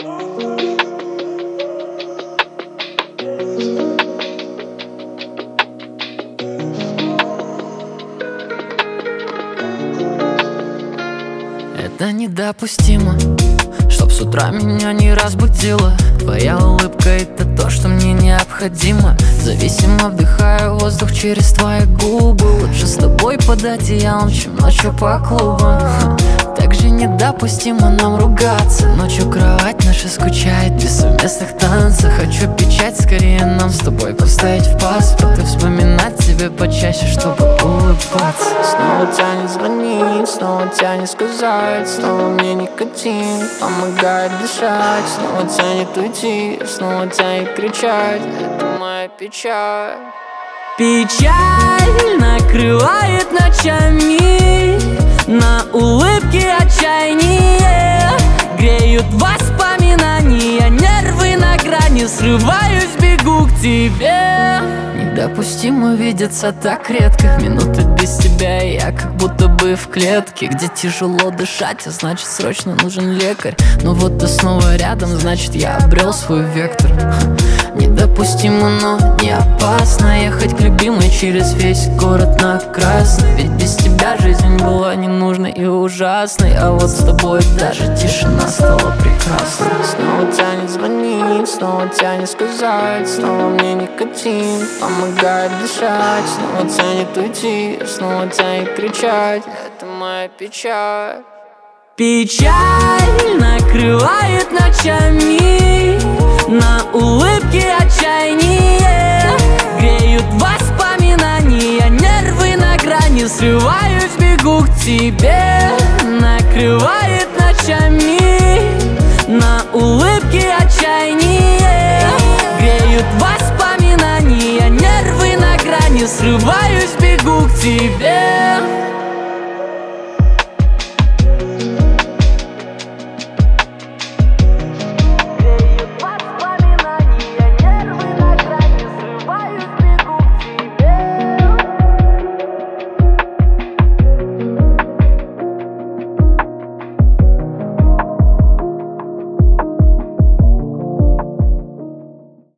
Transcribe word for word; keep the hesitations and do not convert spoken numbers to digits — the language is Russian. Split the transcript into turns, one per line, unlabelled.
Это недопустимо, чтоб с утра меня не разбудила твоя улыбка, это то, что мне необходимо. Зависимо вдыхаю воздух через твои губы. Лучше с тобой под одеялом, чем ночью по клубам. Также недопустимо нам ругаться. Ночью кровать наша скучает без совместных танцев. Хочу печать, скорее нам с тобой поставить в паспорт и вспоминать тебе почаще, чтобы улыбаться.
Снова тянет звонить, снова тянет сказать, снова мне никотин помогает дышать. Снова тянет уйти, снова тянет кричать, это моя печаль.
Печаль накрывает ночами, на улыбке отчаяние греют воспоминания, нервы на грани, срываюсь, бегу к тебе. Недопустимо видеться так редко, минуты без тебя, и я как будто бы в клетке, где тяжело дышать, а значит срочно нужен лекарь. Но вот ты снова рядом, значит я обрел свой вектор. Недопустимо, но не опасно ехать к любимой через весь город на красный. Ведь без тебя жизнь была ненужной и ужасной, а вот с тобой даже тишина стала прекрасной.
Снова тянет звонить, снова тянет сказать, снова мне никотин помогает дышать. Снова тянет уйти, снова тянет кричать, это моя печаль.
Печаль накрывает ночами, на улыбке отчаяние греют воспоминания, нервы на грани, срываюсь, бегу к тебе. Накрывает ночами, на улыбке отчаяние греют воспоминания, нервы на грани, срываюсь, бегу к тебе.